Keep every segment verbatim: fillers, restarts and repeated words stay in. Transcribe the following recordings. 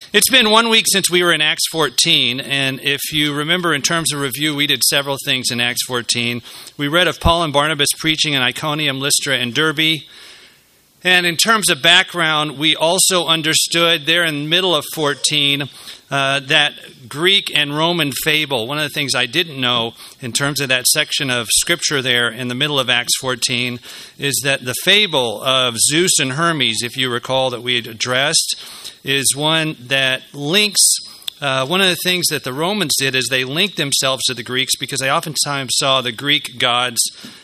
It's been one week since we were in Acts fourteen, and if you remember in terms of review, we did several things in Acts fourteen. We read of Paul and Barnabas preaching in Iconium, Lystra, and Derbe. And in terms of background, we also understood there in the middle of fourteen uh, that Greek and Roman fable. One of the things I didn't know in terms of that section of Scripture there in the middle of Acts fourteen is that the fable of Zeus and Hermes, if you recall that we had addressed, is one that links, uh, one of the things that the Romans did is they linked themselves to the Greeks because they oftentimes saw the Greek gods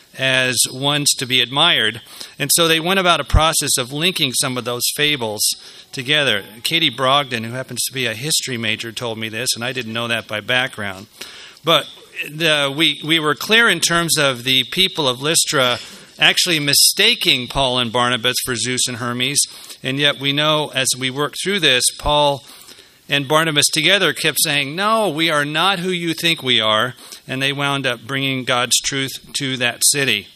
as ones to be admired. And so they went about a process of linking some of those fables together. Katie Brogdon, who happens to be a history major, told me this, and I didn't know that by background. But the, we, we were clear in terms of the people of Lystra actually mistaking Paul and Barnabas for Zeus and Hermes, and yet we know as we work through this, Paul and Barnabas together kept saying, no, we are not who you think we are, and they wound up bringing God's truth to that city.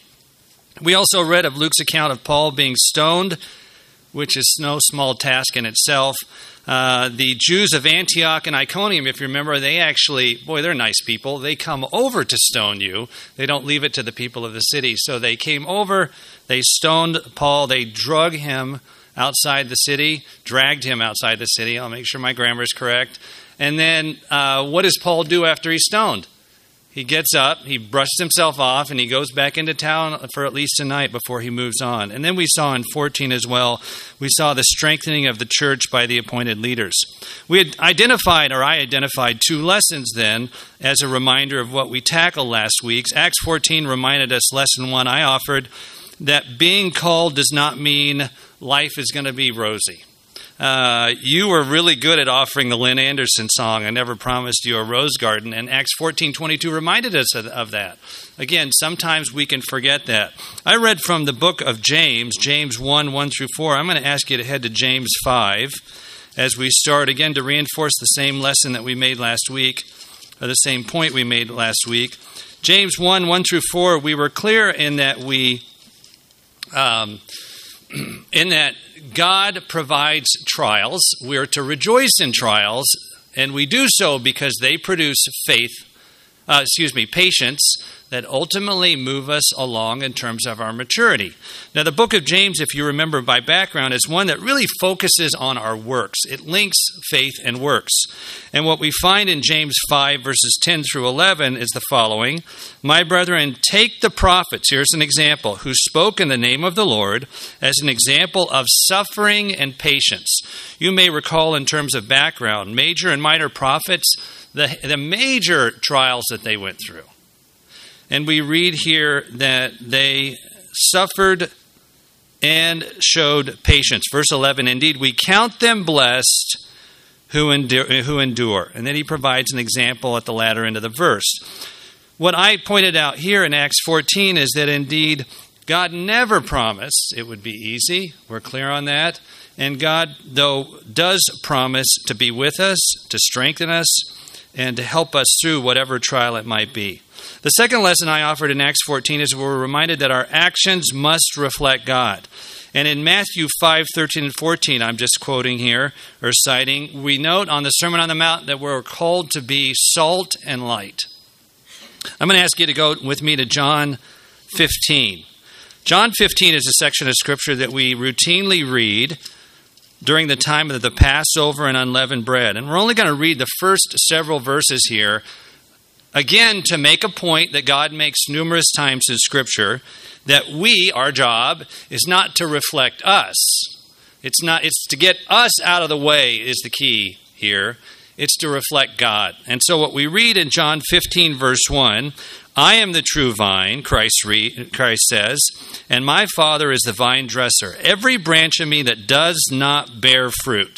We also read of Luke's account of Paul being stoned, which is no small task in itself. Uh, the Jews of Antioch and Iconium, if you remember, they actually, boy, they're nice people. They come over to stone you. They don't leave it to the people of the city. So they came over, they stoned Paul, they drug him outside the city, dragged him outside the city. I'll make sure my grammar is correct. And then uh, what does Paul do after he's stoned? He gets up, he brushes himself off, and he goes back into town for at least a night before he moves on. And then we saw in fourteen as well, we saw the strengthening of the church by the appointed leaders. We had identified, or I identified, two lessons then as a reminder of what we tackled last week. Acts fourteen reminded us, lesson one I offered, that being called does not mean life is going to be rosy. Uh, you were really good at offering the Lynn Anderson song, I Never Promised You a Rose Garden, and Acts fourteen twenty-two reminded us of, of that. Again, sometimes we can forget that. I read from the book of James, James one, one through four. I'm going to ask you to head to James five as we start, again, to reinforce the same lesson that we made last week, or the same point we made last week. James one, one through four, we were clear in that we... Um, in that God provides trials. We are to rejoice in trials, and we do so because they produce faith, uh, excuse me, patience that ultimately move us along in terms of our maturity. Now, the book of James, if you remember by background, is one that really focuses on our works. It links faith and works. And what we find in James five, verses ten through eleven is the following. My brethren, take the prophets, here's an example, who spoke in the name of the Lord as an example of suffering and patience. You may recall in terms of background, major and minor prophets, the, the major trials that they went through. And we read here that they suffered and showed patience. Verse eleven, indeed, we count them blessed who endure, who endure. And then he provides an example at the latter end of the verse. What I pointed out here in Acts fourteen is that indeed God never promised it would be easy. We're clear on that. And God, though, does promise to be with us, to strengthen us, and to help us through whatever trial it might be. The second lesson I offered in Acts fourteen is we're reminded that our actions must reflect God. And in Matthew five, thirteen, and fourteen, I'm just quoting here, or citing, we note on the Sermon on the Mount that we're called to be salt and light. I'm going to ask you to go with me to John fifteen. John fifteen is a section of Scripture that we routinely read during the time of the Passover and unleavened bread. And we're only going to read the first several verses here, again, to make a point that God makes numerous times in Scripture, that we, our job, is not to reflect us. It's not. It's to get us out of the way is the key here. It's to reflect God. And so what we read in John fifteen, verse one, I am the true vine, Christ, re, Christ says, and my Father is the vine dresser. Every branch of me that does not bear fruit,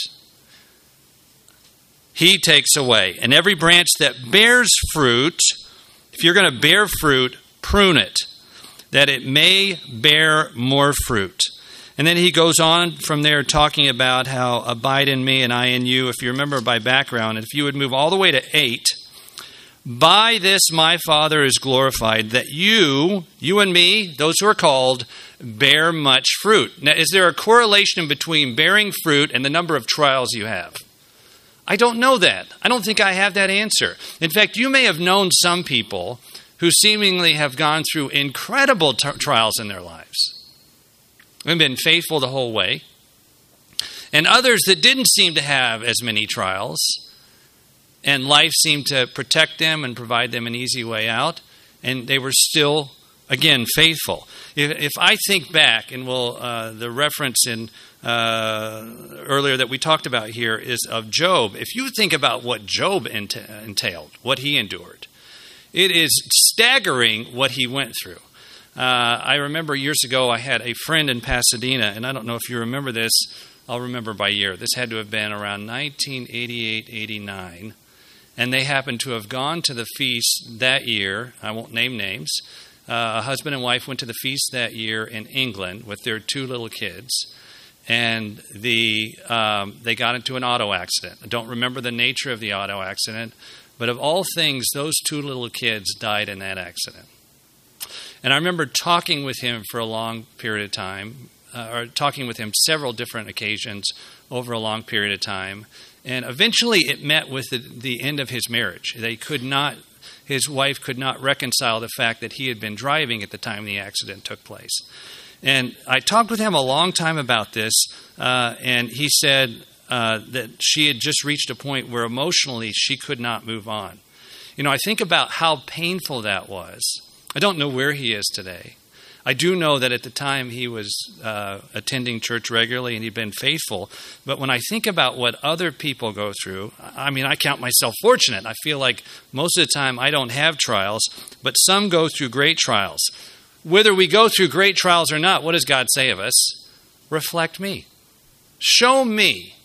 He takes away. And every branch that bears fruit, if you're going to bear fruit, prune it, that it may bear more fruit. And then he goes on from there talking about how abide in me and I in you. If you remember by background, and if you would move all the way to eight, by this my Father is glorified, that you, you and me, those who are called, bear much fruit. Now, is there a correlation between bearing fruit and the number of trials you have? I don't know that. I don't think I have that answer. In fact, you may have known some people who seemingly have gone through incredible t- trials in their lives and been faithful the whole way, and others that didn't seem to have as many trials, and life seemed to protect them and provide them an easy way out, and they were still, again, faithful. If, if I think back, and we'll, uh, the reference in uh, earlier that we talked about here is of Job. If you think about what Job enta- entailed, what he endured, it is staggering what he went through. Uh, I remember years ago I had a friend in Pasadena, and I don't know if you remember this. I'll remember by year. This had to have been around nineteen eighty-eight, eighty-nine. And they happened to have gone to the feast that year. I won't name names. Uh, a husband and wife went to the feast that year in England with their two little kids. And the um, they got into an auto accident. I don't remember the nature of the auto accident. But of all things, those two little kids died in that accident. And I remember talking with him for a long period of time, uh, or talking with him several different occasions over a long period of time. And eventually it met with the, the end of his marriage. They could not, his wife could not reconcile the fact that he had been driving at the time the accident took place. And I talked with him a long time about this, uh, and he said uh, that she had just reached a point where emotionally she could not move on. You know, I think about how painful that was. I don't know where he is today. I do know that at the time he was uh, attending church regularly and he'd been faithful. But when I think about what other people go through, I mean, I count myself fortunate. I feel like most of the time I don't have trials, but some go through great trials. Whether we go through great trials or not, what does God say of us? Reflect me. Show me.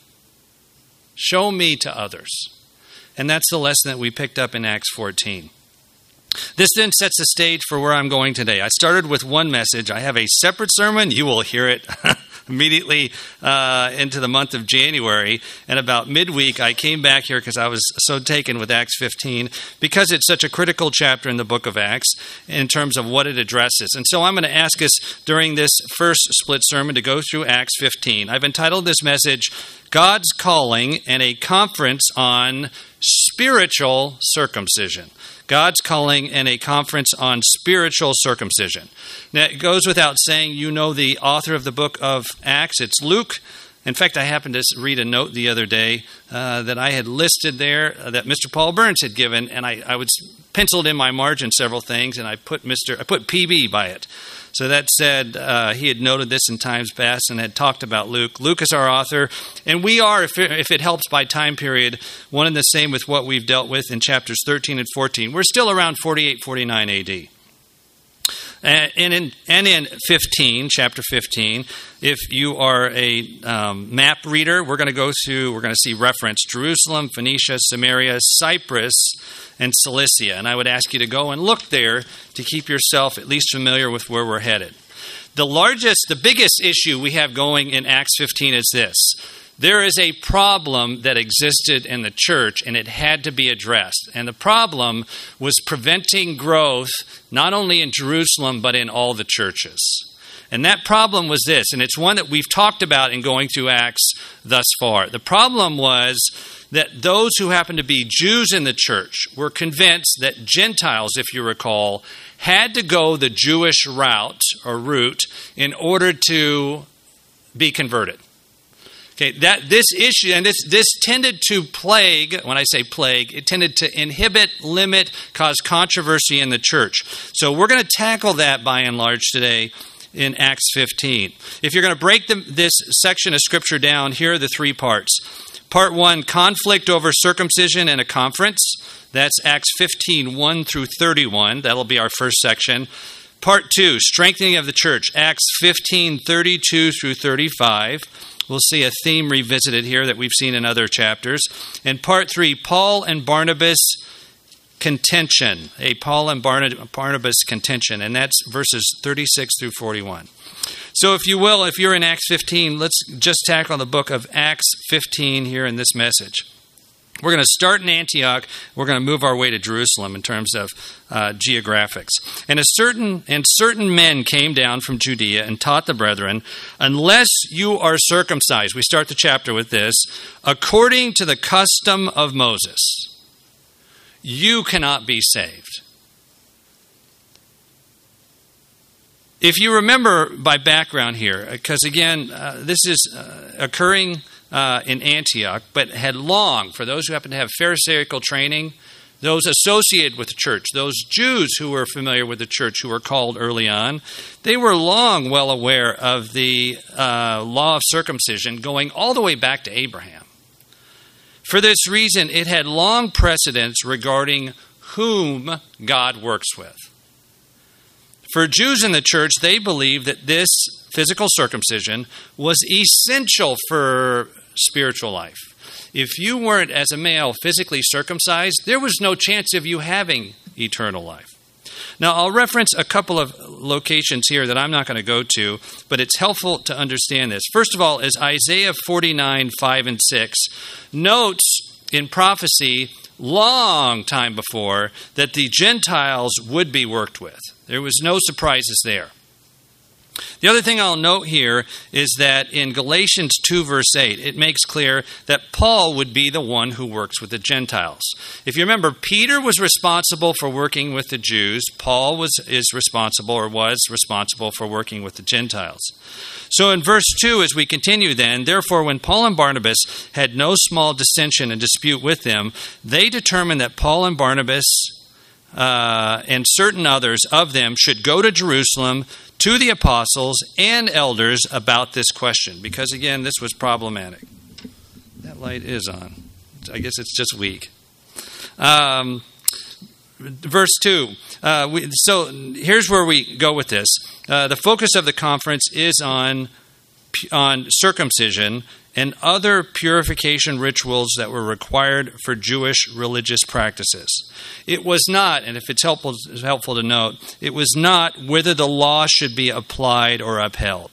Show me to others. And that's the lesson that we picked up in Acts fourteen. This then sets the stage for where I'm going today. I started with one message. I have a separate sermon. You will hear it immediately uh, into the month of January. And about midweek, I came back here because I was so taken with Acts fifteen, because it's such a critical chapter in the book of Acts in terms of what it addresses. And so I'm going to ask us during this first split sermon to go through Acts fifteen. I've entitled this message, God's Calling and a Conference on Spiritual Circumcision. God's Calling and a Conference on Spiritual Circumcision. Now, it goes without saying, you know the author of the book of Acts. It's Luke. In fact, I happened to read a note the other day uh, that I had listed there uh, that Mister Paul Burns had given, and I, I was penciled in my margin several things, and I put Mister I put P B by it. So that said, uh, he had noted this in times past and had talked about Luke. Luke is our author, and we are, if it, if it helps by time period, one and the same with what we've dealt with in chapters thirteen and fourteen. We're still around forty-eight, forty-nine A D. And in, and in fifteen, chapter fifteen, if you are a um, map reader, we're going to go through, we're going to see reference Jerusalem, Phoenicia, Samaria, Cyprus, and Cilicia. And I would ask you to go and look there to keep yourself at least familiar with where we're headed. The largest, the biggest issue we have going in Acts fifteen is this. There is a problem that existed in the church, and it had to be addressed. And the problem was preventing growth, not only in Jerusalem, but in all the churches. And that problem was this, and it's one that we've talked about in going through Acts thus far. The problem was that those who happened to be Jews in the church were convinced that Gentiles, if you recall, had to go the Jewish route or route in order to be converted. Okay, that this issue, and this this tended to plague, when I say plague, it tended to inhibit, limit, cause controversy in the church. So we're going to tackle that by and large today in Acts fifteen. If you're going to break the, this section of Scripture down, here are the three parts. Part one, conflict over circumcision and a conference. That's Acts fifteen, one through thirty-one. That'll be our first section. Part two, strengthening of the church. Acts fifteen, thirty-two through thirty-five. We'll see a theme revisited here that we've seen in other chapters. And part three, Paul and Barnabas contention. A Paul and Barnabas contention. And that's verses thirty-six through forty-one. So if you will, if you're in Acts fifteen, let's just tackle the book of Acts fifteen here in this message. We're going to start in Antioch. We're going to move our way to Jerusalem in terms of uh, geographics. And a certain and certain men came down from Judea and taught the brethren, unless you are circumcised, we start the chapter with this, according to the custom of Moses, you cannot be saved. If you remember by background here, because again, uh, this is uh, occurring uh, in Antioch, but had long, for those who happen to have Pharisaical training, those associated with the church, those Jews who were familiar with the church who were called early on, they were long well aware of the uh, law of circumcision going all the way back to Abraham. For this reason, it had long precedence regarding whom God works with. For Jews in the church, they believed that this physical circumcision was essential for spiritual life. If you weren't, as a male, physically circumcised, there was no chance of you having eternal life. Now, I'll reference a couple of locations here that I'm not going to go to, but it's helpful to understand this. First of all is Isaiah forty-nine, five and six notes in prophecy long time before that the Gentiles would be worked with. There was no surprises there. The other thing I'll note here is that in Galatians two, verse eight, it makes clear that Paul would be the one who works with the Gentiles. If you remember, Peter was responsible for working with the Jews. Paul was is responsible or was responsible for working with the Gentiles. So in verse two, as we continue then, therefore when Paul and Barnabas had no small dissension and dispute with them, they determined that Paul and Barnabas uh, and certain others of them should go to Jerusalem to the apostles and elders about this question. Because again, this was problematic. That light is on. I guess it's just weak. Um, verse two. Uh, we, so here's where we go with this. Uh, the focus of the conference is on on circumcision and other purification rituals that were required for Jewish religious practices. It was not, and if it's helpful, it's helpful to note, it was not whether the law should be applied or upheld.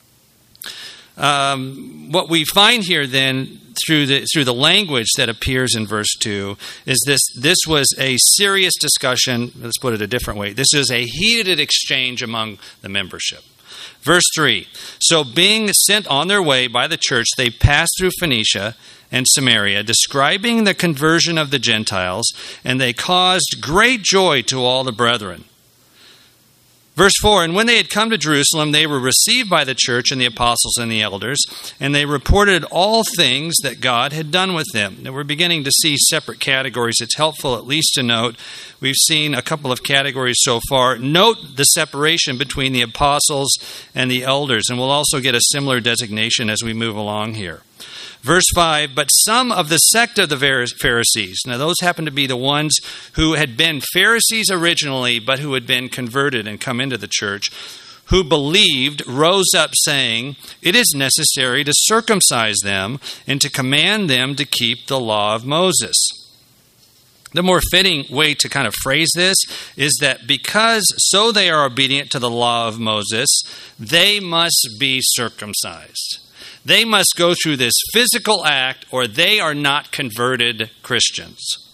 Um, what we find here then through the through the language that appears in verse two is this this was a serious discussion. Let's put it a different way. This is a heated exchange among the membership. Verse three, so being sent on their way by the church, they passed through Phoenicia and Samaria, describing the conversion of the Gentiles, and they caused great joy to all the brethren. Verse four, and when they had come to Jerusalem, they were received by the church and the apostles and the elders, and they reported all things that God had done with them. Now we're beginning to see separate categories. It's helpful at least to note, we've seen a couple of categories so far. Note the separation between the apostles and the elders, and we'll also get a similar designation as we move along here. Verse five, but some of the sect of the Pharisees, now those happen to be the ones who had been Pharisees originally, but who had been converted and come into the church, who believed, rose up saying, it is necessary to circumcise them and to command them to keep the law of Moses. The more fitting way to kind of phrase this is that because so they are obedient to the law of Moses, they must be circumcised. They must go through this physical act or they are not converted Christians.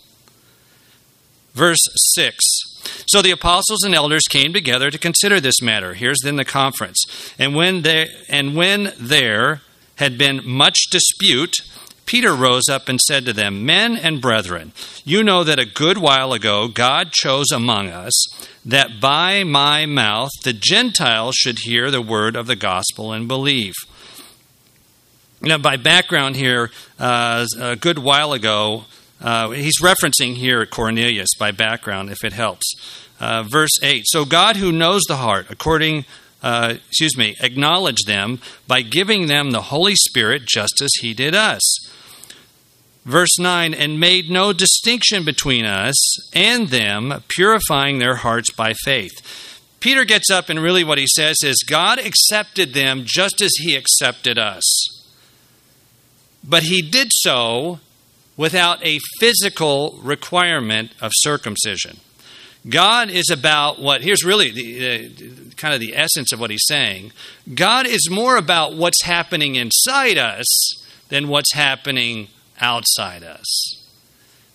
Verse six. So the apostles and elders came together to consider this matter. Here's then the conference. And when they, and when there had been much dispute, Peter rose up and said to them, men and brethren, you know that a good while ago God chose among us that by my mouth the Gentiles should hear the word of the gospel and believe. Now, by background here, uh, a good while ago, uh, he's referencing here Cornelius by background, if it helps. Uh, verse eight, so God who knows the heart, according, uh, excuse me, acknowledge them by giving them the Holy Spirit just as he did us. Verse nine, and made no distinction between us and them, purifying their hearts by faith. Peter gets up and really what he says is God accepted them just as he accepted us. But he did so without a physical requirement of circumcision. God is about what, here's really the, the kind of the essence of what he's saying. God is more about what's happening inside us than what's happening outside us.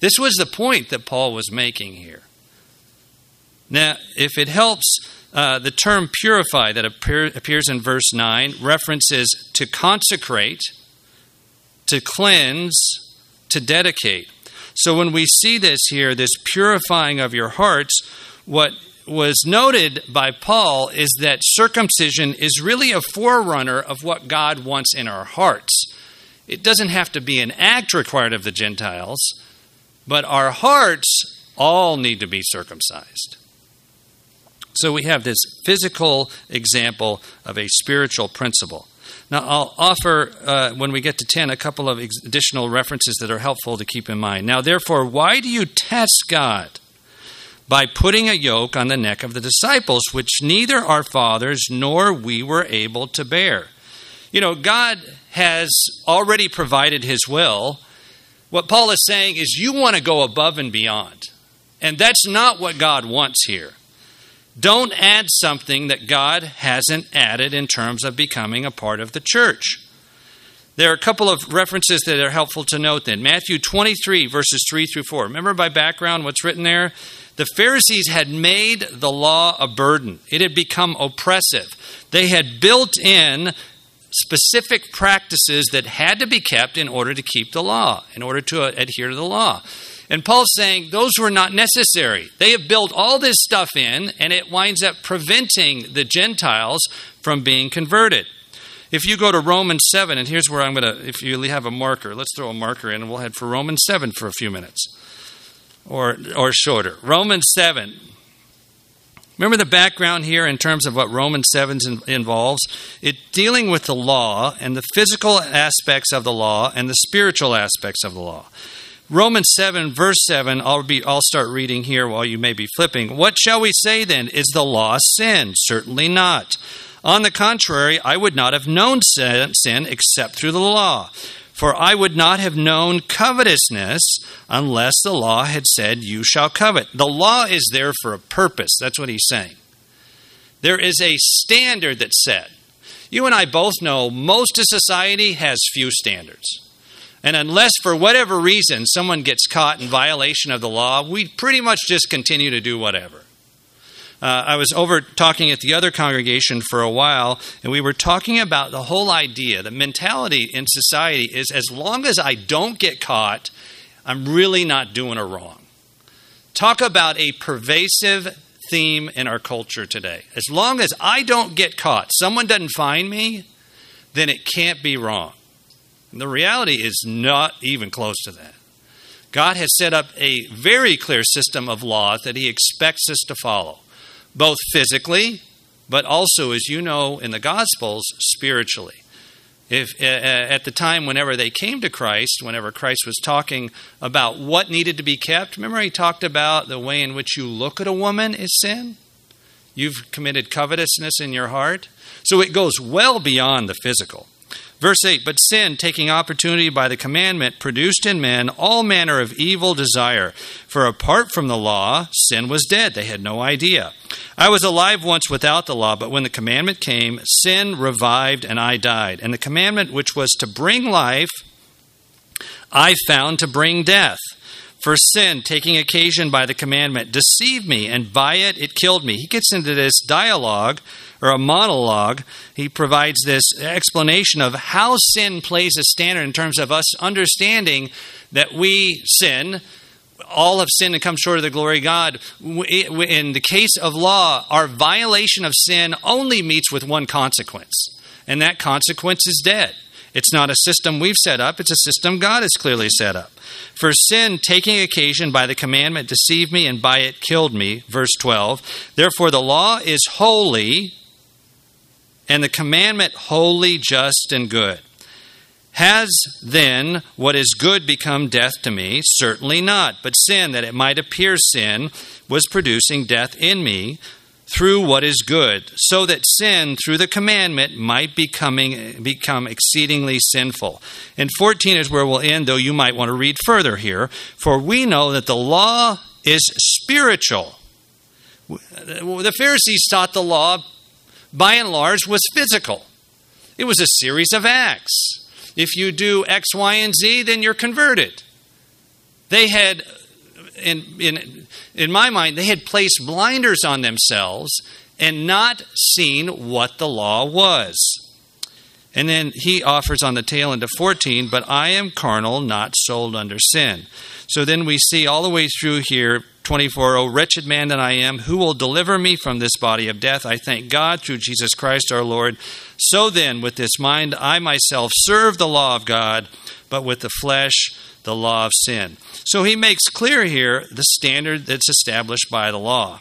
This was the point that Paul was making here. Now, if it helps, uh, the term purify that appear, appears in verse nine references to consecrate, to cleanse, to dedicate. So when we see this here, this purifying of your hearts, what was noted by Paul is that circumcision is really a forerunner of what God wants in our hearts. It doesn't have to be an act required of the Gentiles, but our hearts all need to be circumcised. So we have this physical example of a spiritual principle. Now, I'll offer, uh, when we get to ten, a couple of ex- additional references that are helpful to keep in mind. Now, therefore, why do you test God? By putting a yoke on the neck of the disciples, which neither our fathers nor we were able to bear. You know, God has already provided his will. What Paul is saying is you want to go above and beyond. And that's not what God wants here. Don't add something that God hasn't added in terms of becoming a part of the church. There are a couple of references that are helpful to note then. Matthew twenty-three, verses three through four. Remember by background what's written there? The Pharisees had made the law a burden. It had become oppressive. They had built in specific practices that had to be kept in order to keep the law, in order to adhere to the law. And Paul's saying those were not necessary. They have built all this stuff in, and it winds up preventing the Gentiles from being converted. If you go to Romans seven, and here's where I'm going to, if you have a marker, let's throw a marker in, and we'll head for Romans seven for a few minutes, or or shorter. Romans seven. Remember the background here in terms of what Romans seven involves? It dealing with the law and the physical aspects of the law and the spiritual aspects of the law. Romans seven, verse seven, I'll, be, I'll start reading here while you may be flipping. What shall we say then? Is the law sin? Certainly not. On the contrary, I would not have known sin, sin except through the law. For I would not have known covetousness unless the law had said, you shall covet. The law is there for a purpose. That's what he's saying. There is a standard that's set. You and I both know most of society has few standards. And unless for whatever reason someone gets caught in violation of the law, we pretty much just continue to do whatever. Uh, I was over talking at the other congregation for a while, and we were talking about the whole idea. The mentality in society is as long as I don't get caught, I'm really not doing a wrong. Talk about a pervasive theme in our culture today. As long as I don't get caught, someone doesn't find me, then it can't be wrong. And the reality is not even close to that. God has set up a very clear system of laws that he expects us to follow, both physically, but also, as you know, in the Gospels, spiritually. If uh, at the time, whenever they came to Christ, whenever Christ was talking about what needed to be kept, remember he talked about the way in which you look at a woman is sin? You've committed covetousness in your heart. So it goes well beyond the physical. Verse eight, but sin, taking opportunity by the commandment, produced in men all manner of evil desire. For apart from the law, sin was dead. They had no idea. I was alive once without the law, but when the commandment came, sin revived and I died. And the commandment which was to bring life, I found to bring death. For sin, taking occasion by the commandment, deceived me, and by it it killed me. He gets into this dialogue, or a monologue. He provides this explanation of how sin plays a standard in terms of us understanding that we sin. All have sinned and come short of the glory of God. In the case of law, our violation of sin only meets with one consequence, and that consequence is death. It's not a system we've set up. It's a system God has clearly set up. For sin, taking occasion by the commandment, deceived me, and by it killed me. Verse twelve. Therefore the law is holy, and the commandment holy, just, and good. Has then what is good become death to me? Certainly not. But sin, that it might appear sin, was producing death in me, through what is good, so that sin through the commandment might becoming, become exceedingly sinful. And fourteen is where we'll end, though you might want to read further here. For we know that the law is spiritual. The Pharisees taught the law, by and large, was physical. It was a series of acts. If you do X, Y, and Z, then you're converted. They had, in, in, in my mind, they had placed blinders on themselves and not seen what the law was. And then he offers on the tail end of fourteen, but I am carnal, not sold under sin. So then we see all the way through here, twenty-four, O wretched man that I am, who will deliver me from this body of death? I thank God through Jesus Christ our Lord. So then, with this mind, I myself serve the law of God, but with the flesh, the law of sin. So he makes clear here the standard that's established by the law.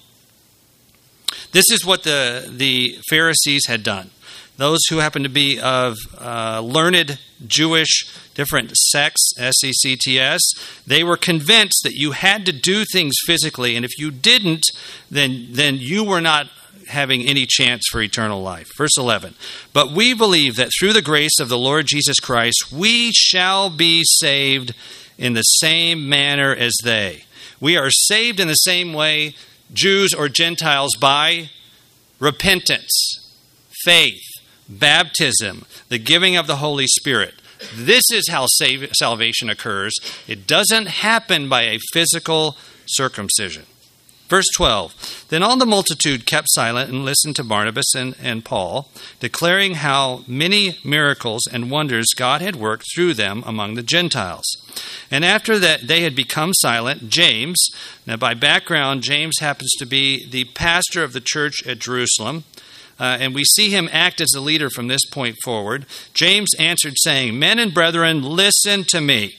This is what the, the Pharisees had done. Those who happen to be of uh, learned Jewish different sects, S E C T S, they were convinced that you had to do things physically, and if you didn't, then, then you were not having any chance for eternal life. Verse eleven, but we believe that through the grace of the Lord Jesus Christ, we shall be saved in the same manner as they. We are saved in the same way, Jews or Gentiles, by repentance, faith, baptism, the giving of the Holy Spirit. This is how save, salvation occurs. It doesn't happen by a physical circumcision. Verse twelve, then all the multitude kept silent and listened to Barnabas and, and Paul, declaring how many miracles and wonders God had worked through them among the Gentiles. And after that they had become silent, James, now by background, James happens to be the pastor of the church at Jerusalem, Uh, and we see him act as a leader from this point forward. James answered, saying, men and brethren, listen to me.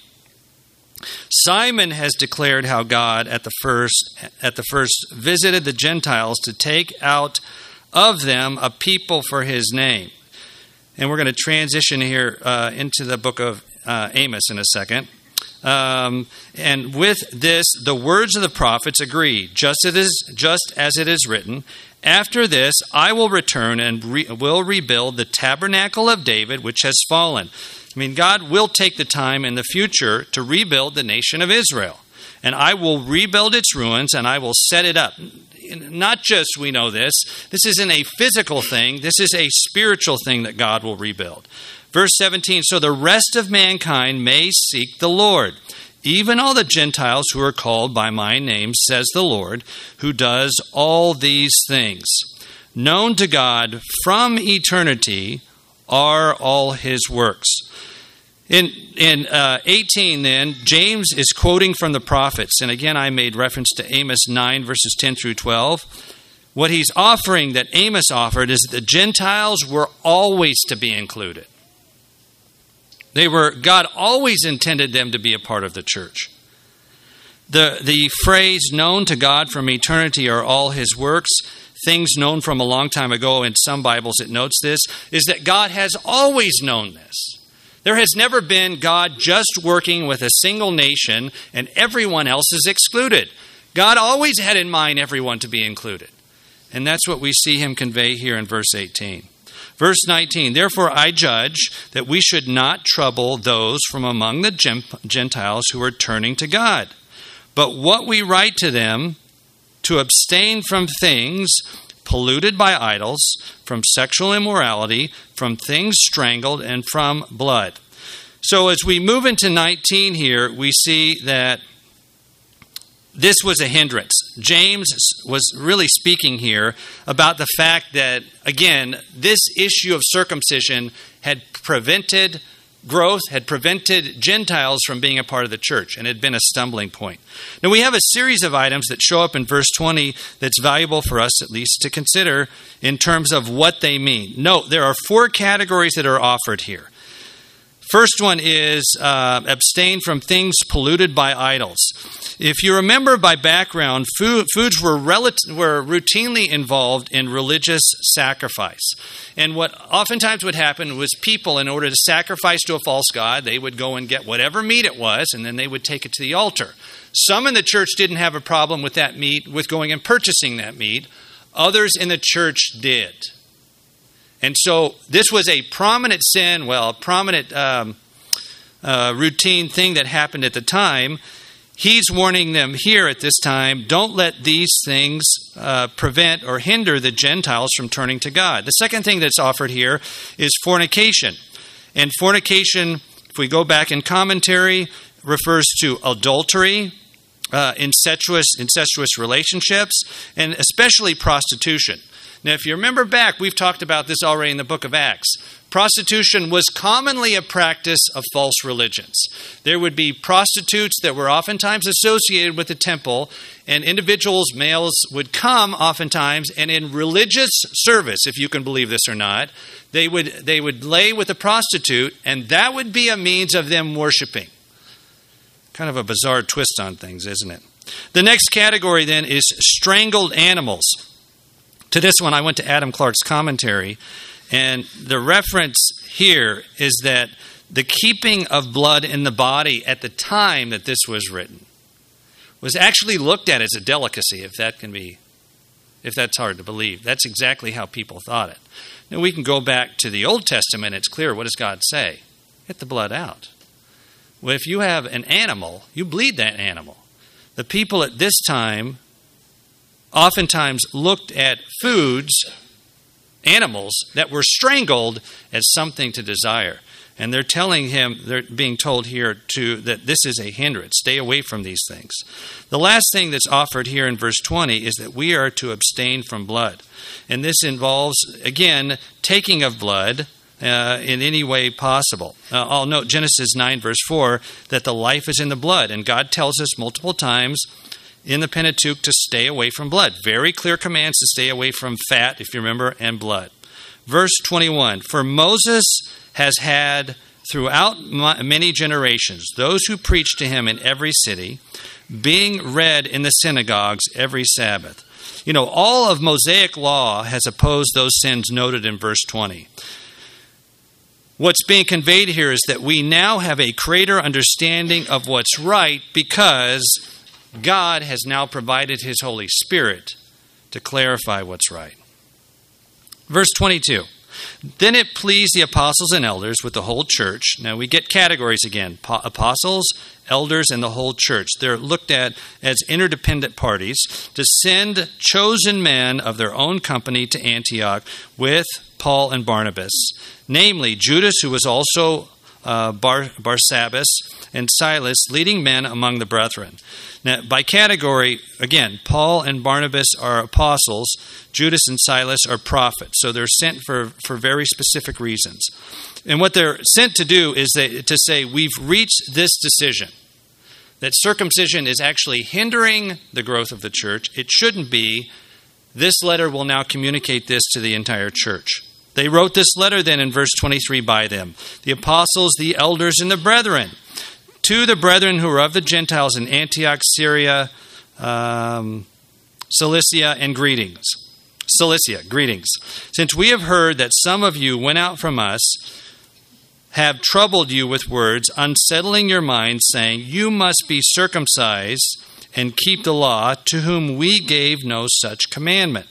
Simon has declared how God at the first at the first visited the Gentiles to take out of them a people for his name. And we're going to transition here uh, into the book of uh, Amos in a second. Um, and with this, the words of the prophets agree, just as it is, just as it is written, after this, I will return and re- will rebuild the tabernacle of David, which has fallen. I mean, God will take the time in the future to rebuild the nation of Israel. And I will rebuild its ruins, and I will set it up. Not just we know this. This isn't a physical thing. This is a spiritual thing that God will rebuild. Verse seventeen, so the rest of mankind may seek the Lord, even all the Gentiles who are called by my name, says the Lord, who does all these things. Known to God from eternity are all his works. In in uh, eighteen then, James is quoting from the prophets. And again, I made reference to Amos nine, verses ten through twelve. What he's offering that Amos offered is that the Gentiles were always to be included. They were, God always intended them to be a part of the church. The, the phrase, known to God from eternity are all his works, things known from a long time ago, in some Bibles it notes this, is that God has always known this. There has never been God just working with a single nation and everyone else is excluded. God always had in mind everyone to be included. And that's what we see him convey here in verse eighteen. Verse nineteen, therefore I judge that we should not trouble those from among the Gentiles who are turning to God. But what we write to them, to abstain from things polluted by idols, from sexual immorality, from things strangled, and from blood. So as we move into nineteen here, we see that this was a hindrance. James was really speaking here about the fact that, again, this issue of circumcision had prevented growth, had prevented Gentiles from being a part of the church, and had been a stumbling point. Now, we have a series of items that show up in verse twenty that's valuable for us at least to consider in terms of what they mean. Note, there are four categories that are offered here. First one is uh, abstain from things polluted by idols. If you remember by background, food, foods were, rel- were routinely involved in religious sacrifice. And what oftentimes would happen was people, in order to sacrifice to a false god, they would go and get whatever meat it was, and then they would take it to the altar. Some in the church didn't have a problem with that meat, with going and purchasing that meat. Others in the church did. And so this was a prominent sin, well, a prominent um, uh, routine thing that happened at the time. He's warning them here at this time, don't let these things uh, prevent or hinder the Gentiles from turning to God. The second thing that's offered here is fornication. And fornication, if we go back in commentary, refers to adultery, uh, incestuous, incestuous relationships, and especially prostitution. Now, if you remember back, we've talked about this already in the book of Acts. Prostitution was commonly a practice of false religions. There would be prostitutes that were oftentimes associated with the temple, and individuals, males, would come oftentimes, and in religious service, if you can believe this or not, they would they would lay with a prostitute, and that would be a means of them worshiping. Kind of a bizarre twist on things, isn't it? The next category then is strangled animals. To this one, I went to Adam Clark's commentary, and the reference here is that the keeping of blood in the body at the time that this was written was actually looked at as a delicacy, if that can be, if that's hard to believe. That's exactly how people thought it. Now, we can go back to the Old Testament. It's clear. What does God say? Get the blood out. Well, if you have an animal, you bleed that animal. The people at this time oftentimes looked at foods, animals, that were strangled as something to desire. And they're telling him, they're being told here to that this is a hindrance. Stay away from these things. The last thing that's offered here in verse twenty is that we are to abstain from blood. And this involves, again, taking of blood uh, in any way possible. Uh, I'll note Genesis nine, verse four, that the life is in the blood. And God tells us multiple times in the Pentateuch to stay away from blood. Very clear commands to stay away from fat, if you remember, and blood. Verse twenty-one, for Moses has had throughout many generations those who preach to him in every city, being read in the synagogues every Sabbath. You know, all of Mosaic law has opposed those sins noted in verse twenty. What's being conveyed here is that we now have a greater understanding of what's right because God has now provided his Holy Spirit to clarify what's right. Verse twenty-two. Then it pleased the apostles and elders with the whole church. Now we get categories again. Apostles, elders, and the whole church. They're looked at as interdependent parties to send chosen men of their own company to Antioch with Paul and Barnabas. Namely, Judas, who was also uh, Bar- Barsabbas, and Silas, leading men among the brethren. Now, by category, again, Paul and Barnabas are apostles. Judas and Silas are prophets. So they're sent for, for very specific reasons. And what they're sent to do is they, to say, we've reached this decision, that circumcision is actually hindering the growth of the church. It shouldn't be. This letter will now communicate this to the entire church. They wrote this letter then in verse twenty-three by them, the apostles, the elders, and the brethren. To the brethren who are of the Gentiles in Antioch, Syria, um, Cilicia, and greetings. Cilicia, greetings. Since we have heard that some of you went out from us, have troubled you with words, unsettling your minds, saying, you must be circumcised and keep the law, to whom we gave no such commandment.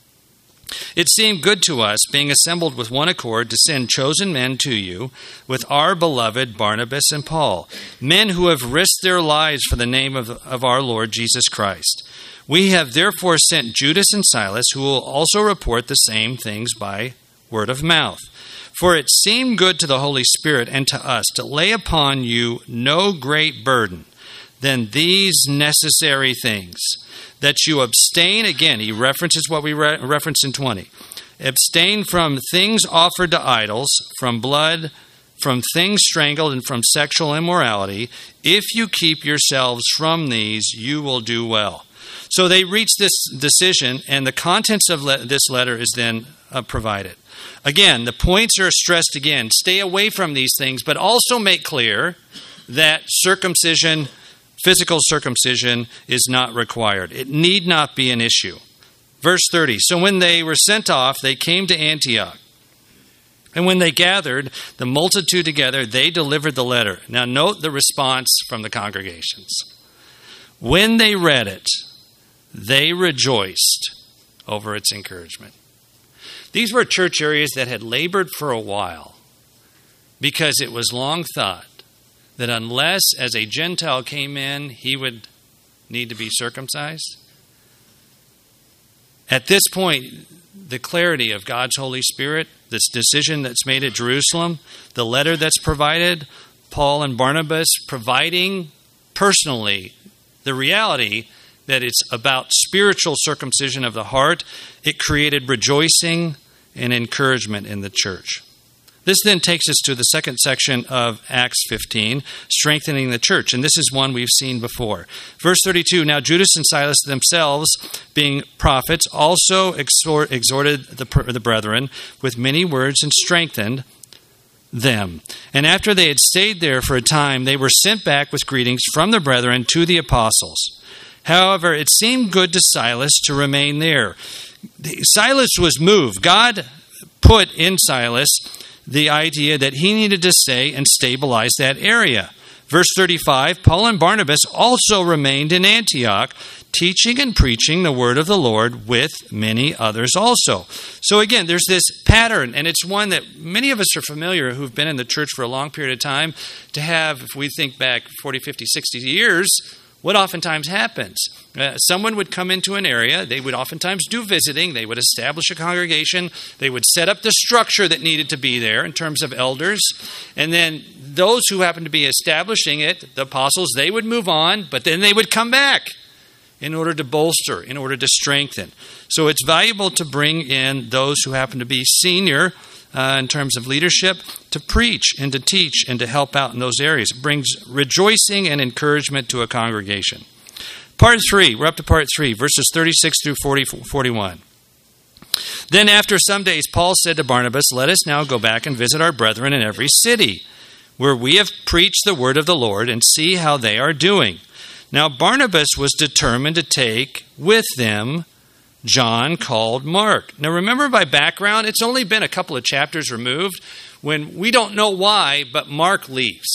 It seemed good to us, being assembled with one accord, to send chosen men to you with our beloved Barnabas and Paul, men who have risked their lives for the name of, of our Lord Jesus Christ. We have therefore sent Judas and Silas, who will also report the same things by word of mouth. For it seemed good to the Holy Spirit and to us to lay upon you no great burden than these necessary things, that you abstain, again, he references what we re- referenced in twenty, abstain from things offered to idols, from blood, from things strangled, and from sexual immorality. If you keep yourselves from these, you will do well. So they reach this decision, and the contents of le- this letter is then uh, provided. Again, the points are stressed again. Stay away from these things, but also make clear that circumcision, physical circumcision, is not required. It need not be an issue. Verse thirty, so when they were sent off, they came to Antioch. And when they gathered the multitude together, they delivered the letter. Now note the response from the congregations. When they read it, they rejoiced over its encouragement. These were church areas that had labored for a while because it was long thought that unless as a Gentile came in, he would need to be circumcised. At this point, the clarity of God's Holy Spirit, this decision that's made at Jerusalem, the letter that's provided, Paul and Barnabas providing personally the reality that it's about spiritual circumcision of the heart, it created rejoicing and encouragement in the church. This then takes us to the second section of Acts fifteen, strengthening the church. And this is one we've seen before. Verse thirty-two, now Judas and Silas themselves, being prophets, also exhort, exhorted the, the brethren with many words and strengthened them. And after they had stayed there for a time, they were sent back with greetings from the brethren to the apostles. However, it seemed good to Silas to remain there. Silas was moved. God put in Silas the idea that he needed to stay and stabilize that area. Verse thirty-five, Paul and Barnabas also remained in Antioch, teaching and preaching the word of the Lord with many others also. So again, there's this pattern, and it's one that many of us are familiar who've been in the church for a long period of time to have, if we think back forty, fifty, sixty years, what oftentimes happens? Uh, someone would come into an area, they would oftentimes do visiting, they would establish a congregation, they would set up the structure that needed to be there in terms of elders, and then those who happened to be establishing it, the apostles, they would move on, but then they would come back in order to bolster, in order to strengthen. So it's valuable to bring in those who happen to be senior Uh, in terms of leadership, to preach and to teach and to help out in those areas. It brings rejoicing and encouragement to a congregation. Part three, we're up to part three, verses thirty-six through forty, forty-one. Then after some days, Paul said to Barnabas, let us now go back and visit our brethren in every city, where we have preached the word of the Lord, and see how they are doing. Now Barnabas was determined to take with them John called Mark. Now remember my background, it's only been a couple of chapters removed when we don't know why, but Mark leaves.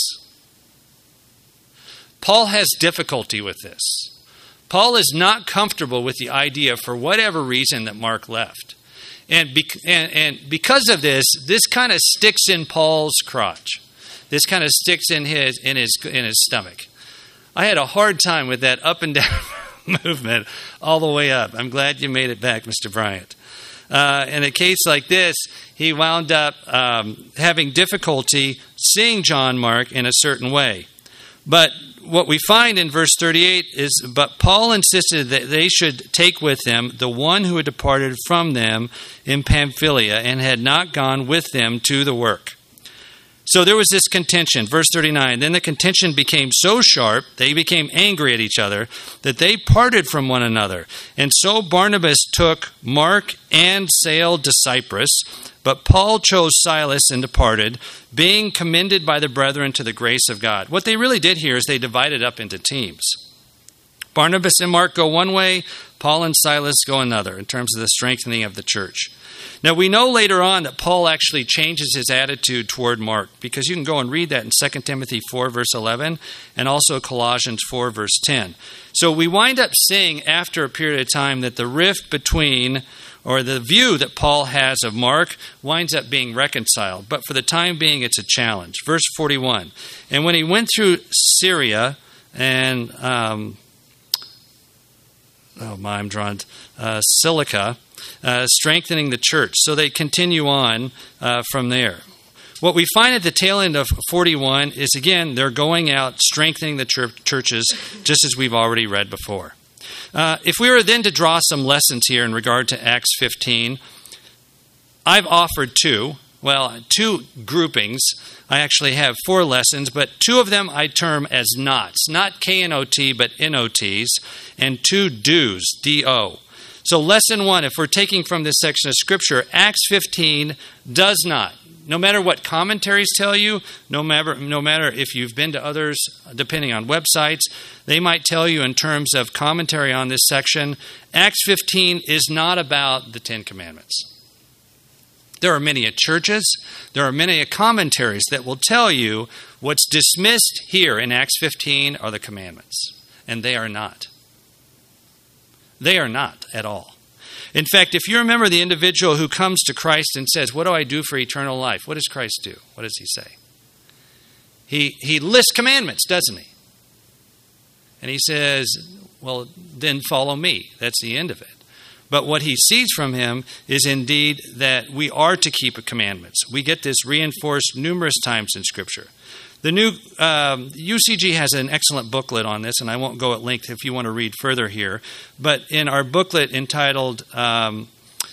Paul has difficulty with this. Paul is not comfortable with the idea for whatever reason that Mark left. And, be, and, and because of this, this kind of sticks in Paul's crotch. This kind of sticks in his, in his, in his stomach. I had a hard time with that up and down movement all the way up. I'm glad you made it back, Mister Bryant. Uh, in a case like this, he wound up um, having difficulty seeing John Mark in a certain way. But what we find in verse thirty-eight is, but Paul insisted that they should take with them the one who had departed from them in Pamphylia and had not gone with them to the work. So there was this contention. Verse thirty-nine, then the contention became so sharp, they became angry at each other, that they parted from one another. And so Barnabas took Mark and sailed to Cyprus, but Paul chose Silas and departed, being commended by the brethren to the grace of God. What they really did here is they divided up into teams. Barnabas and Mark go one way, Paul and Silas go another in terms of the strengthening of the church. Now, we know later on that Paul actually changes his attitude toward Mark, because you can go and read that in Second Timothy four, verse eleven, and also Colossians four, verse ten. So we wind up seeing after a period of time that the rift between, or the view that Paul has of Mark, winds up being reconciled. But for the time being, it's a challenge. Verse forty-one, and when he went through Syria and, um, oh my, I'm drawn, uh, Cilicia, Uh, strengthening the church. So they continue on uh, from there. What we find at the tail end of forty-one is, again, they're going out strengthening the church, churches, just as we've already read before. Uh, if we were then to draw some lessons here in regard to Acts fifteen, I've offered two. Well, two groupings. I actually have four lessons, but two of them I term as knots. Not K N O T, but N O Ts, and two do's, D O. So lesson one, if we're taking from this section of Scripture, Acts fifteen does not, no matter what commentaries tell you, no matter, no matter if you've been to others, depending on websites, they might tell you in terms of commentary on this section, Acts fifteen is not about the Ten Commandments. There are many churches, there are many commentaries that will tell you what's dismissed here in Acts fifteen are the commandments, and they are not. They are not at all. In fact, if you remember the individual who comes to Christ and says, what do I do for eternal life? What does Christ do? What does he say? He, he lists commandments, doesn't he? And he says, well, then follow me. That's the end of it. But what he sees from him is indeed that we are to keep commandments. We get this reinforced numerous times in Scripture. The new um, U C G has an excellent booklet on this, and I won't go at length if you want to read further here. But in our booklet entitled um,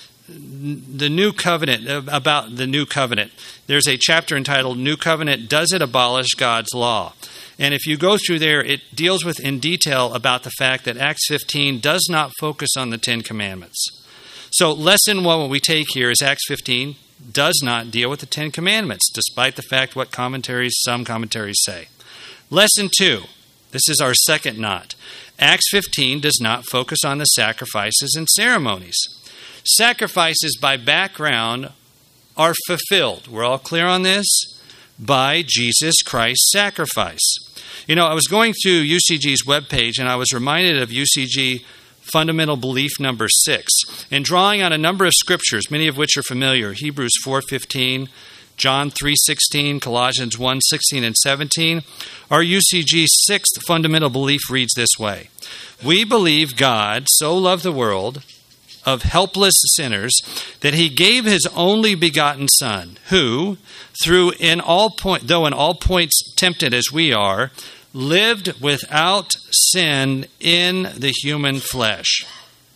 The New Covenant, about the New Covenant, there's a chapter entitled New Covenant, Does It Abolish God's Law? And if you go through there, it deals with in detail about the fact that Acts fifteen does not focus on the Ten Commandments. So lesson one, what we take here is Acts fifteen does not deal with the Ten Commandments, despite the fact what commentaries, some commentaries say. Lesson two, this is our second not. Acts fifteen does not focus on the sacrifices and ceremonies. Sacrifices by background are fulfilled. We're all clear on this? By Jesus Christ's sacrifice. You know, I was going through U C G's webpage and I was reminded of U C G fundamental belief number six, and drawing on a number of scriptures, many of which are familiar, Hebrews four fifteen, John three sixteen, Colossians one sixteen and seventeen, our U C G's sixth fundamental belief reads this way: we believe God so loved the world of helpless sinners that he gave his only begotten Son, who, through in all point, though in all points tempted as we are, lived without sin in the human flesh.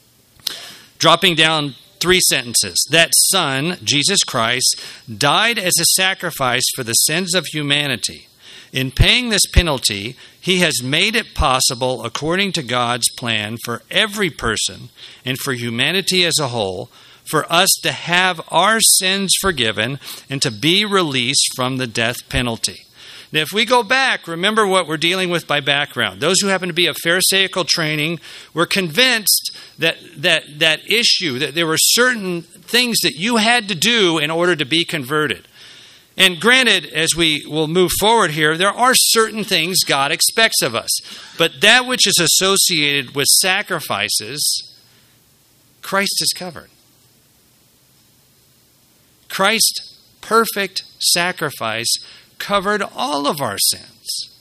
Dropping down three sentences. That Son, Jesus Christ, died as a sacrifice for the sins of humanity. In paying this penalty, he has made it possible, according to God's plan, for every person and for humanity as a whole, for us to have our sins forgiven and to be released from the death penalty. Now, if we go back, remember what we're dealing with by background. Those who happen to be of Pharisaical training were convinced that that that issue, that there were certain things that you had to do in order to be converted. And granted, as we will move forward here, there are certain things God expects of us. But that which is associated with sacrifices, Christ has covered. Christ's perfect sacrifice covered all of our sins.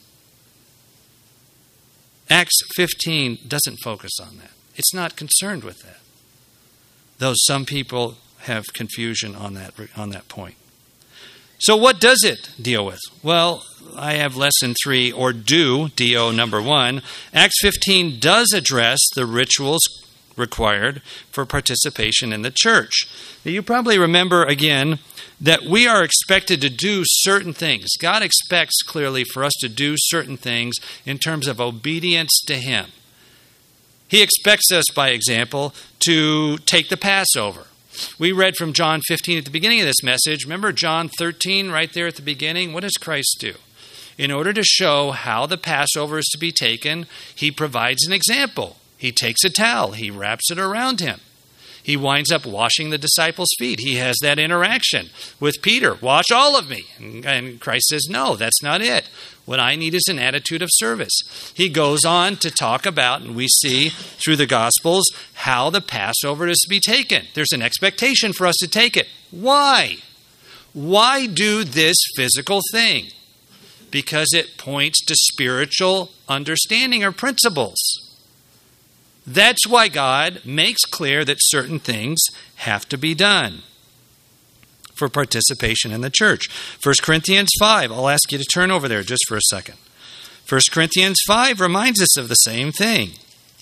Acts fifteen doesn't focus on that. It's not concerned with that. Though some people have confusion on that, on that point. So what does it deal with? Well, I have lesson three, or do, D O number one. Acts fifteen does address the rituals required for participation in the church. Now, you probably remember, again, that we are expected to do certain things. God expects clearly for us to do certain things in terms of obedience to Him. He expects us, by example, to take the Passover. We read from John fifteen at the beginning of this message. Remember John thirteen right there at the beginning? What does Christ do? In order to show how the Passover is to be taken, He provides an example. He takes a towel. He wraps it around Him. He winds up washing the disciples' feet. He has that interaction with Peter. Wash all of me. And Christ says, no, that's not it. What I need is an attitude of service. He goes on to talk about, and we see through the Gospels, how the Passover is to be taken. There's an expectation for us to take it. Why? Why do this physical thing? Because it points to spiritual understanding or principles. That's why God makes clear that certain things have to be done for participation in the church. First Corinthians five, I'll ask you to turn over there just for a second. First Corinthians five reminds us of the same thing.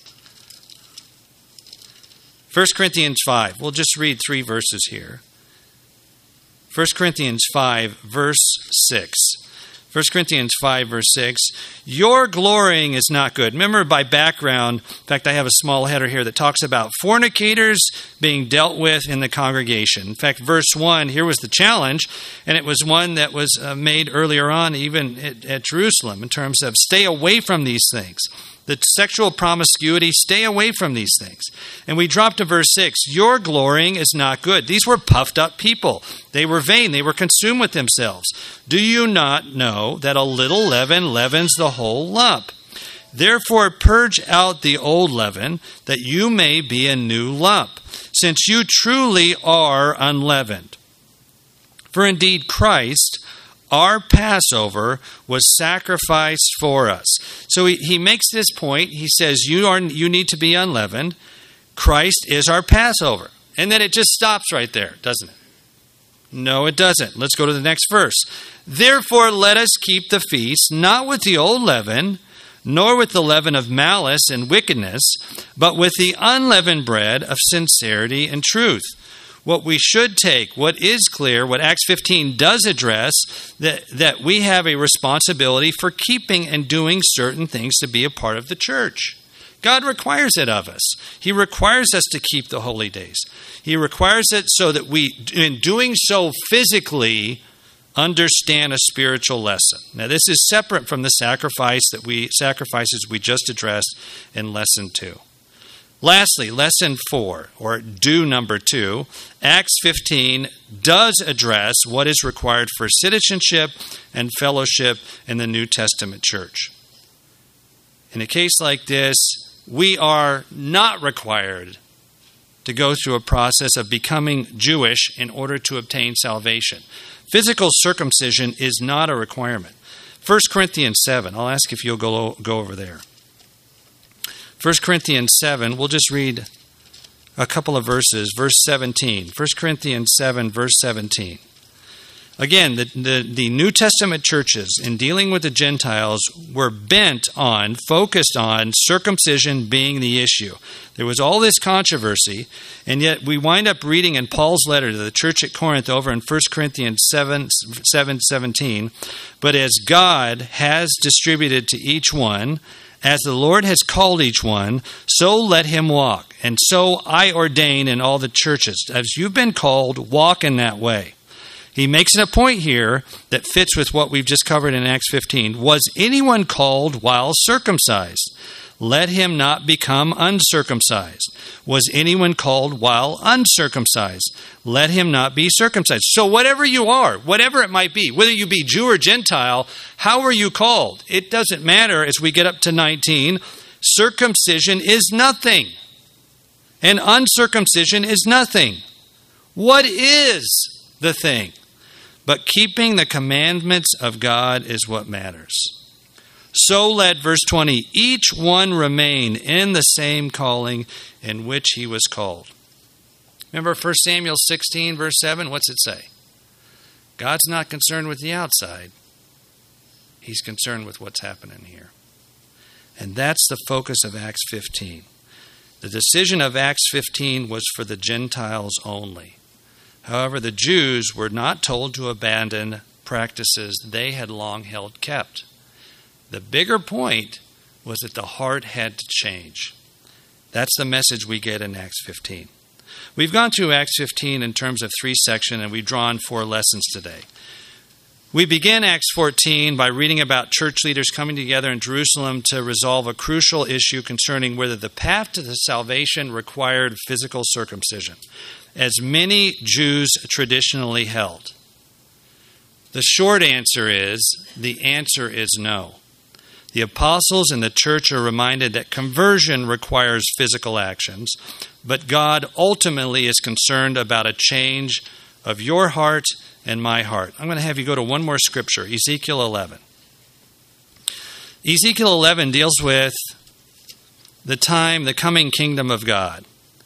First Corinthians five, we'll just read three verses here. First Corinthians five, verse six. First Corinthians five, verse six, your glorying is not good. Remember by background, in fact, I have a small header here that talks about fornicators being dealt with in the congregation. In fact, verse one, here was the challenge, and it was one that was uh, made earlier on, even at, at Jerusalem, in terms of stay away from these things. The sexual promiscuity, stay away from these things. And we drop to verse six. Your glorying is not good. These were puffed up people. They were vain. They were consumed with themselves. Do you not know that a little leaven leavens the whole lump? Therefore purge out the old leaven, that you may be a new lump, since you truly are unleavened. For indeed Christ, our Passover, was sacrificed for us. So he, he makes this point. He says, you are you need to be unleavened. Christ is our Passover. And then it just stops right there, doesn't it? No, it doesn't. Let's go to the next verse. Therefore, let us keep the feast, not with the old leaven, nor with the leaven of malice and wickedness, but with the unleavened bread of sincerity and truth. What we should take, what is clear, what Acts fifteen does address, that, that we have a responsibility for keeping and doing certain things to be a part of the church. God requires it of us. He requires us to keep the holy days. He requires it so that we, in doing so physically, understand a spiritual lesson. Now, this is separate from the sacrifice that we sacrifices we just addressed in lesson two. Lastly, lesson four, or do number two, Acts fifteen does address what is required for citizenship and fellowship in the New Testament church. In a case like this, we are not required to go through a process of becoming Jewish in order to obtain salvation. Physical circumcision is not a requirement. First Corinthians seven, I'll ask if you'll go, go over there. First Corinthians seven, we'll just read a couple of verses. Verse seventeen. First Corinthians seven, verse seventeen. Again, the, the, the New Testament churches, in dealing with the Gentiles, were bent on, focused on circumcision being the issue. There was all this controversy, and yet we wind up reading in Paul's letter to the church at Corinth over in First Corinthians seven, seven seventeen, but as God has distributed to each one, as the Lord has called each one, so let him walk. And so I ordain in all the churches, as you've been called, walk in that way. He makes a point here that fits with what we've just covered in Acts fifteen. Was anyone called while circumcised? Let him not become uncircumcised. Was anyone called while uncircumcised? Let him not be circumcised. So whatever you are, whatever it might be, whether you be Jew or Gentile, how are you called? It doesn't matter as we get up to nineteen. Circumcision is nothing, and uncircumcision is nothing. What is the thing? But keeping the commandments of God is what matters. So let, verse twenty, each one remain in the same calling in which he was called. Remember First Samuel sixteen, verse seven? What's it say? God's not concerned with the outside. He's concerned with what's happening here. And that's the focus of Acts fifteen. The decision of Acts fifteen was for the Gentiles only. However, the Jews were not told to abandon practices they had long held kept. The bigger point was that the heart had to change. That's the message we get in Acts fifteen. We've gone through Acts fifteen in terms of three sections, and we've drawn four lessons today. We begin Acts fourteen by reading about church leaders coming together in Jerusalem to resolve a crucial issue concerning whether the path to the salvation required physical circumcision, as many Jews traditionally held. The short answer is, the answer is no. The apostles and the church are reminded that conversion requires physical actions, but God ultimately is concerned about a change of your heart and my heart. I'm going to have you go to one more scripture, Ezekiel eleven. Ezekiel eleven deals with the time, the coming kingdom of God.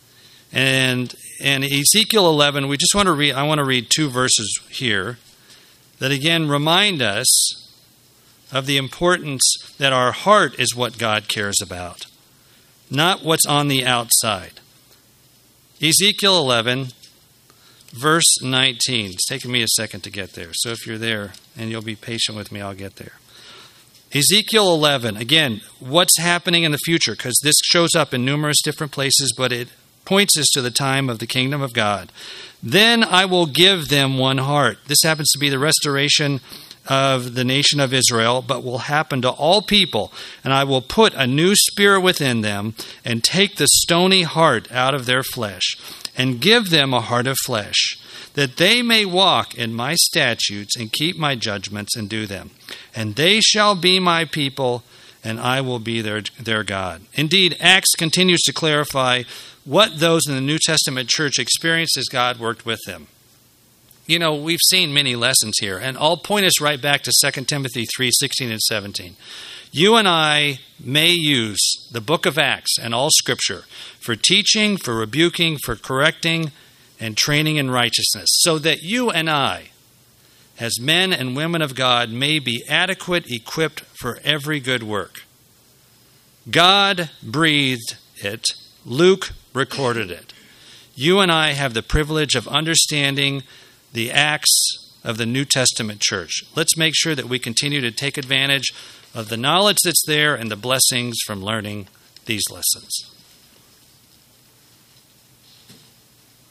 And in Ezekiel eleven, we just want to read, I want to read two verses here that again remind us of the importance that our heart is what God cares about, not what's on the outside. Ezekiel eleven, verse nineteen. It's taken me a second to get there. So if you're there and you'll be patient with me, I'll get there. Ezekiel eleven, again, what's happening in the future? Because this shows up in numerous different places, but it points us to the time of the kingdom of God. Then I will give them one heart. This happens to be the restoration of the nation of Israel, but will happen to all people. And I will put a new spirit within them and take the stony heart out of their flesh and give them a heart of flesh, that they may walk in my statutes and keep my judgments and do them. And they shall be my people, and I will be their, their God. Indeed, Acts continues to clarify what those in the New Testament church experienced as God worked with them. You know, we've seen many lessons here, and I'll point us right back to Second Timothy three, sixteen and seventeen. You and I may use the book of Acts and all Scripture for teaching, for rebuking, for correcting, and training in righteousness, so that you and I, as men and women of God, may be adequate, equipped for every good work. God breathed it. Luke recorded it. You and I have the privilege of understanding the Acts of the New Testament church. Let's make sure that we continue to take advantage of the knowledge that's there and the blessings from learning these lessons.